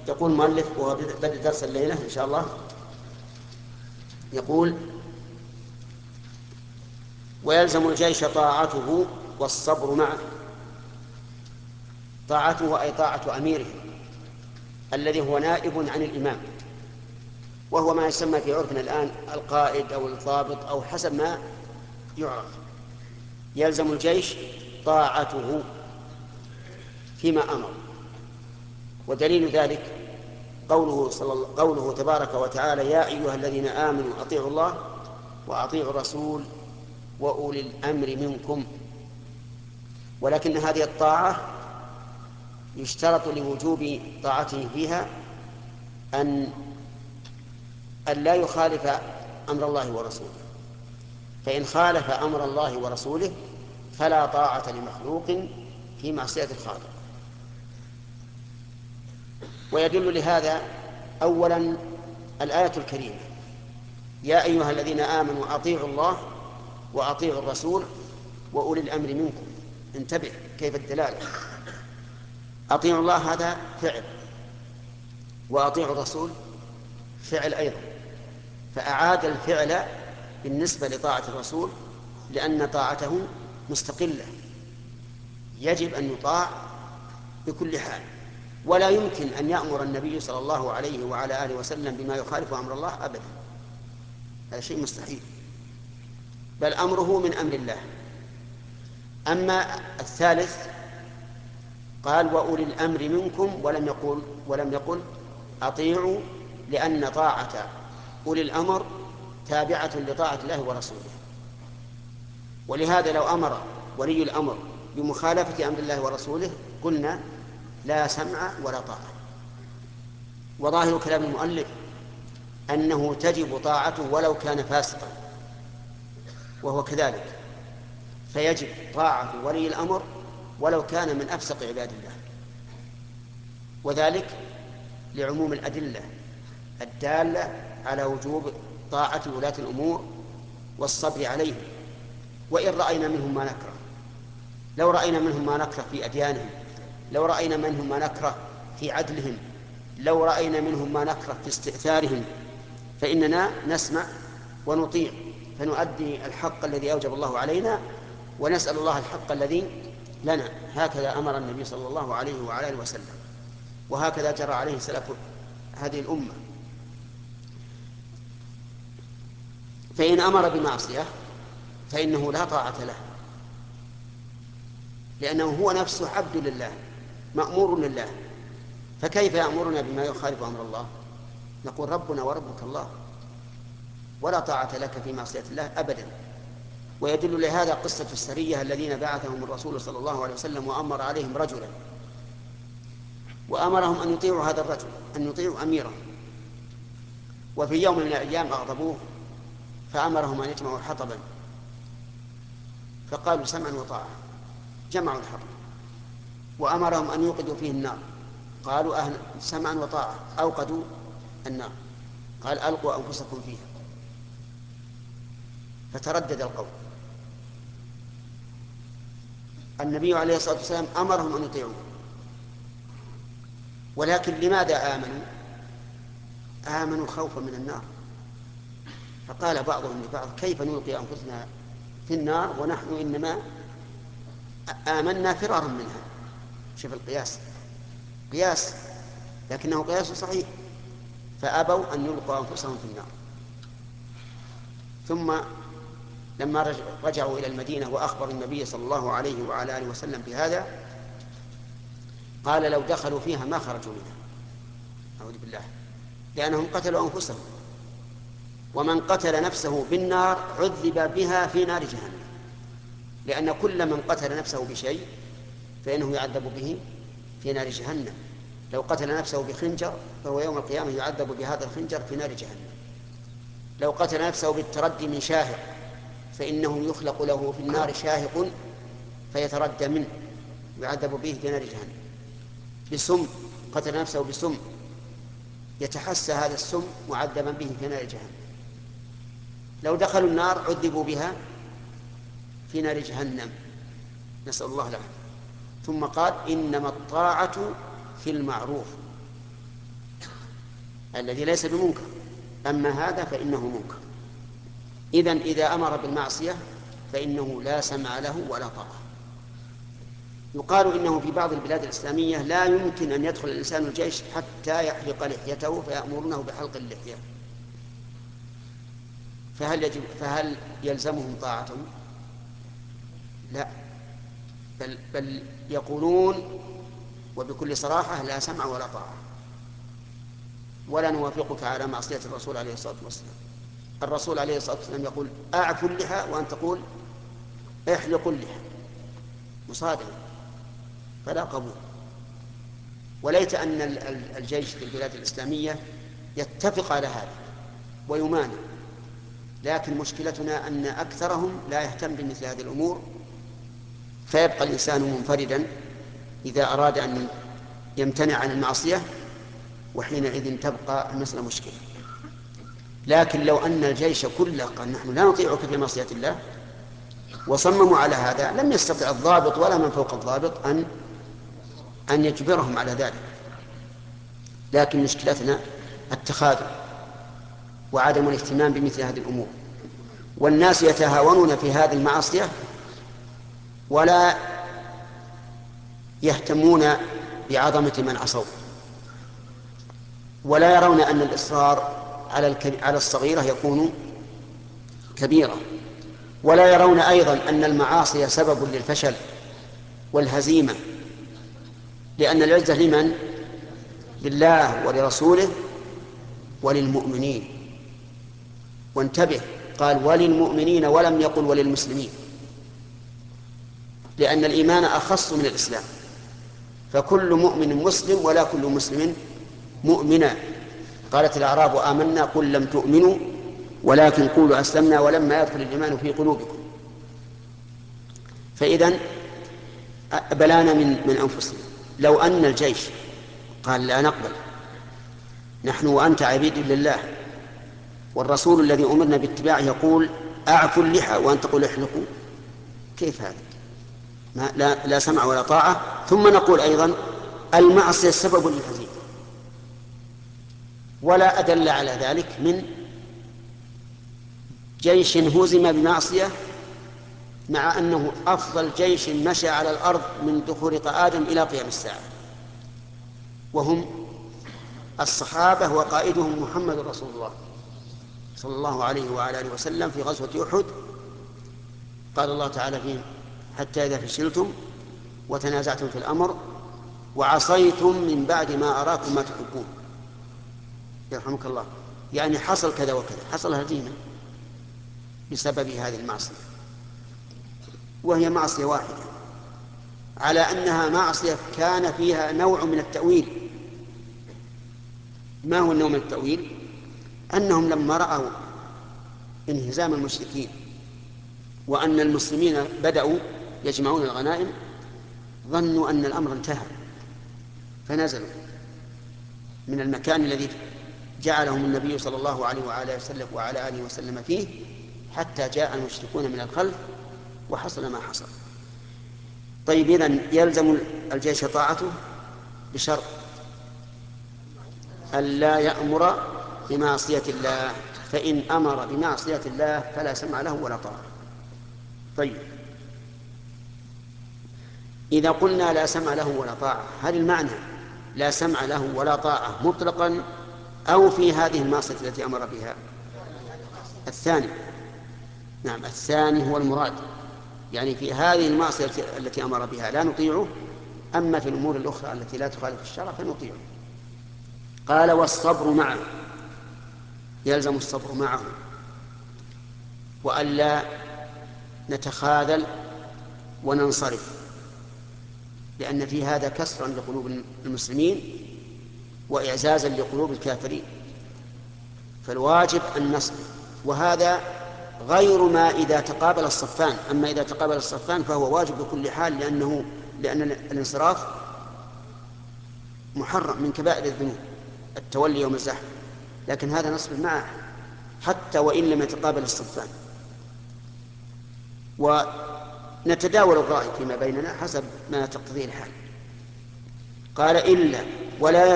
يقول المؤلف وهو بدء درس الليلة إن شاء الله، يقول: ويلزم الجيش طاعته والصبر معه. طاعته أي طاعة أميره الذي هو نائب عن الإمام، وهو ما يسمى في عرفنا الآن القائد أو الضابط أو حسب ما يعرف. يلزم الجيش طاعته فيما أمر، ودليل ذلك قوله تبارك وتعالى: يا أيها الذين آمنوا أطيعوا الله وأطيعوا الرسول وأولي الأمر منكم. ولكن هذه الطاعة يشترط لوجوب طاعته فيها أن لا يخالف أمر الله ورسوله، فإن خالف أمر الله ورسوله فلا طاعة لمخلوق في معصية الخالق. ويدل لهذا أولا الآية الكريمة: يا أيها الذين آمنوا أطيعوا الله وأطيعوا الرسول وأولي الأمر منكم. انتبه كيف الدلالة. أطيعوا الله هذا فعل، وأطيعوا الرسول فعل أيضا، فأعاد الفعل بالنسبة لطاعة الرسول لأن طاعته مستقلة، يجب أن يطاع بكل حال، ولا يمكن أن يأمر النبي صلى الله عليه وعلى آله وسلم بما يخالف أمر الله أبدا، هذا شيء مستحيل، بل أمره من أمر الله. أما الثالث قال: وأولي الأمر منكم، ولم يقل أطيعوا، لأن طاعة أولي الأمر تابعة لطاعة الله ورسوله. ولهذا لو أمر ولي الأمر بمخالفة أمر الله ورسوله قلنا لا سمع ولا طاعة. وظاهر كلام المؤلف أنه تجب طاعته ولو كان فاسقا، وهو كذلك، فيجب طاعة ولي الأمر ولو كان من أفسق عباد الله، وذلك لعموم الأدلة الدالة على وجوب طاعة ولاة الأمور والصبر عليهم. وإن رأينا منهم ما نكره، لو رأينا منهم ما نكره في أديانهم، لو رأينا منهم ما نكره في عدلهم، لو رأينا منهم ما نكره في استئثارهم، فإننا نسمع ونطيع، فنؤدي الحق الذي أوجب الله علينا ونسأل الله الحق الذي لنا. هكذا أمر النبي صلى الله عليه وعلى آله وسلم، وهكذا جرى عليه سلف هذه الأمة. فإن أمر بمعصية فإنه لا طاعة له، لأنه هو نفسه عبد لله مأمور لله، فكيف يأمرنا بما يخالف أمر الله؟ نقول ربنا وربك الله، ولا طاعة لك في معصية الله أبدا. ويدل لهذا قصة السرية الذين بعثهم الرسول صلى الله عليه وسلم وأمر عليهم رجلا، وأمرهم أن يطيعوا هذا الرجل، أن يطيعوا أميرهم، وفي يوم من الأيام أغضبوه فأمرهم أن يجمعوا حطبا، فقالوا سمعا وطاعة، جمعوا الحطب. وأمرهم أن يوقدوا فيه النار، قالوا سمعا وطاعة، أوقدوا النار، قال ألقوا أنفسكم فيها، فتردد القول. النبي عليه الصلاة والسلام أمرهم أن يطيعوه، ولكن لماذا آمنوا خوفا من النار. فقال بعضهم لبعض: كيف نلقي أنفسنا في النار ونحن إنما آمنا فرارا منها. شوف القياس، قياس لكنه قياس صحيح، فأبوا أن يلقوا أنفسهم في النار. ثم لما رجعوا إلى المدينة وأخبروا النبي صلى الله عليه وعلى آله وسلم بهذا، قال: لو دخلوا فيها ما خرجوا منها، أعوذ بالله، لأنهم قتلوا أنفسهم، ومن قتل نفسه بالنار عذب بها في نار جهنم، لأن كل من قتل نفسه بشيء فإنه يعذب به في نار جهنم. لو قتل نفسه بخنجر فهو يوم القيامة يعذب بهذا الخنجر في نار جهنم. لو قتل نفسه بالتردي من شاهق فإنه يخلق له في النار شاهق فيتردى منه يعذب به في نار جهنم. بسم، قتل نفسه بسم يتحسى هذا السم معذبا به في نار جهنم. لو دخلوا النار عذبوا بها في نار جهنم، نسأل الله العافية. ثم قال: إنما الطاعة في المعروف. الذي ليس بمنكر، أما هذا فإنه منكر. إذن إذا أمر بالمعصية فإنه لا سمع له ولا طاعة. يقال إنه في بعض البلاد الإسلامية لا يمكن أن يدخل الإنسان الجيش حتى يحلق لحيته فيأمرونه بحلق اللحية، فهل يلزمهم طاعتهم؟ لا، بل يقولون وبكل صراحة لا سمع ولا طاعة، ولا نوافقك على معصية الرسول عليه الصلاة والسلام. الرسول عليه الصلاة والسلام يقول أعفوا اللحى وأن تقول احلقوا اللحى، مصادمة، فلا قبول. وليت أن الجيش في البلاد الإسلامية يتفق على هذا ويمانع، لكن مشكلتنا أن أكثرهم لا يهتم بمثل هذه الأمور، فيبقى الإنسان منفردا إذا أراد أن يمتنع عن المعصية، وحينئذ تبقى المسألة مشكلة. لكن لو أن الجيش كله قال نحن لا نطيعك في معصية الله وصمموا على هذا، لم يستطع الضابط ولا من فوق الضابط أن يجبرهم على ذلك. لكن مشكلتنا التخاذل وعدم الاهتمام بمثل هذه الأمور، والناس يتهاونون في هذه المعصية ولا يهتمون بعظمة من عصوا، ولا يرون أن الإصرار على الصغيرة يكون كبيرة، ولا يرون أيضا أن المعاصي سبب للفشل والهزيمة، لأن العزة لمن؟ لله ولرسوله وللمؤمنين. وانتبه، قال وللمؤمنين ولم يقل وللمسلمين، لأن الإيمان أخص من الإسلام، فكل مؤمن مسلم ولا كل مسلم مؤمنا. قالت الأعراب آمنا قل لم تؤمنوا ولكن قولوا أسلمنا ولما يدخل الإيمان في قلوبكم. فإذن بلانا من أنفسنا. لو أن الجيش قال لا نقبل، نحن وأنت عبيد لله، والرسول الذي أمرنا باتباعه يقول أعفوا اللحى وأن تقول احلقوا، كيف هذا؟ لا سمع ولا طاعة. ثم نقول أيضا المعصية سبب للهزيمة، ولا أدل على ذلك من جيش هزم بمعصية، مع أنه أفضل جيش مشى على الأرض من خلق آدم إلى قيام الساعة، وهم الصحابة وقائدهم محمد رسول الله صلى الله عليه وعلى آله وسلم في غزوة أحد. قال الله تعالى فيه حتى إذا فشلتم وتنازعتم في الأمر وعصيتم من بعد ما أراكم ما تحبون، يرحمك الله، يعني حصل كذا وكذا، حصل هزيمة بسبب هذه المعصية، وهي معصية واحدة، على أنها معصية كان فيها نوع من التأويل. ما هو النوع من التأويل؟ أنهم لما رأوا انهزام المشركين وأن المسلمين بدأوا يجمعون الغنائم ظنوا أن الأمر انتهى، فنزلوا من المكان الذي جعلهم النبي صلى الله عليه وعلى آله وسلم فيه، حتى جاء المشركون من الخلف وحصل ما حصل. طيب، إذن يلزم الجيش طاعته بشرط ألا يأمر بمعصية الله، فإن أمر بمعصية الله فلا سمع له ولا طاعة. طيب، إذا قلنا لا سمع له ولا طاعة، هل المعنى لا سمع له ولا طاعة مطلقا أو في هذه المعصية التي أمر بها؟ الثاني، نعم، الثاني هو المراد، يعني في هذه المعصية التي أمر بها لا نطيعه، أما في الأمور الأخرى التي لا تخالف الشرع فنطيعه. قال والصبر معه، يلزم الصبر معه، وألا نتخاذل وننصرف، لأن في هذا كسرا لقلوب المسلمين وإعزازا لقلوب الكافرين، فالواجب أن نصبر. وهذا غير ما إذا تقابل الصفان، أما إذا تقابل الصفان فهو واجب بكل حال، لأن الانصراف محرم من كبائر الذنوب، التولي يوم الزحف، لكن هذا نصبر معه حتى وإن لم يتقابل الصفان، ونتداول الرأي فيما بيننا حسب ما تقتضيه الحال. قال إلا ولا